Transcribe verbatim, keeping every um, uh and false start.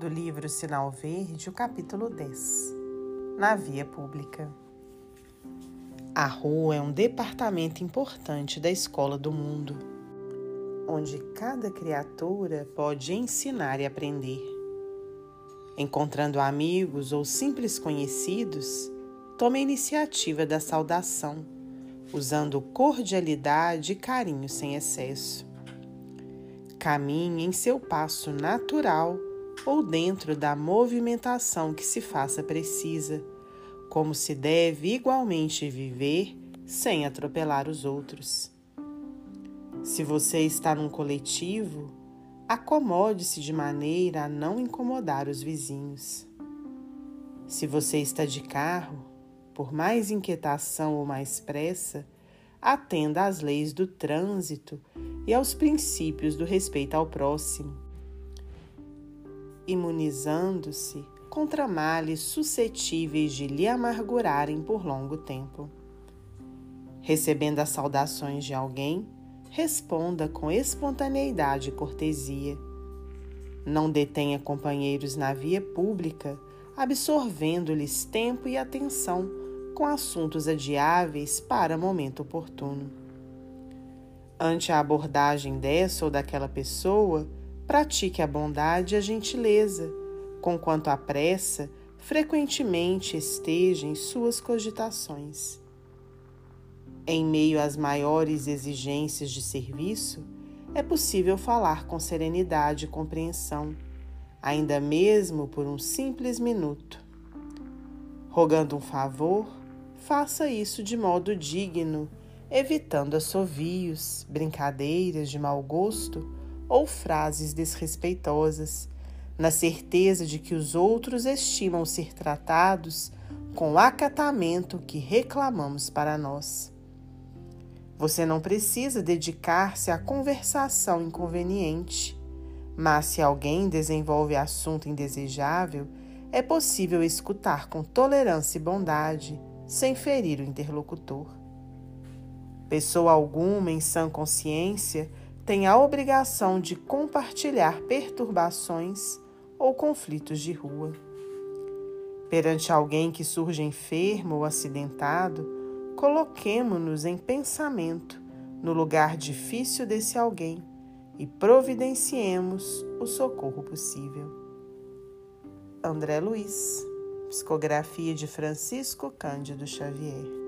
do livro Sinal Verde, o capítulo dez, na via pública. A rua é um departamento importante da escola do mundo, onde cada criatura pode ensinar e aprender. Encontrando amigos ou simples conhecidos, tome a iniciativa da saudação, usando cordialidade e carinho sem excesso. Caminhe em seu passo natural ou dentro da movimentação que se faça precisa, como se deve igualmente viver sem atropelar os outros. Se você está num coletivo, acomode-se de maneira a não incomodar os vizinhos. Se você está de carro, por mais inquietação ou mais pressa, atenda às leis do trânsito e aos princípios do respeito ao próximo, imunizando-se contra males suscetíveis de lhe amargurarem por longo tempo. Recebendo as saudações de alguém, responda com espontaneidade e cortesia. Não detenha companheiros na via pública, absorvendo-lhes tempo e atenção com assuntos adiáveis para momento oportuno. Ante a abordagem dessa ou daquela pessoa, pratique a bondade e a gentileza, conquanto a pressa frequentemente esteja em suas cogitações. Em meio às maiores exigências de serviço, é possível falar com serenidade e compreensão, ainda mesmo por um simples minuto. Rogando um favor, faça isso de modo digno, evitando assovios, brincadeiras de mau gosto ou frases desrespeitosas, na certeza de que os outros estimam ser tratados com o acatamento que reclamamos para nós. Você não precisa dedicar-se à conversação inconveniente, mas se alguém desenvolve assunto indesejável, é possível escutar com tolerância e bondade, sem ferir o interlocutor. Pessoa alguma em sã consciência tem a obrigação de compartilhar perturbações ou conflitos de rua. Perante alguém que surge enfermo ou acidentado, coloquemo-nos em pensamento no lugar difícil desse alguém e providenciemos o socorro possível. André Luiz, psicografia de Francisco Cândido Xavier.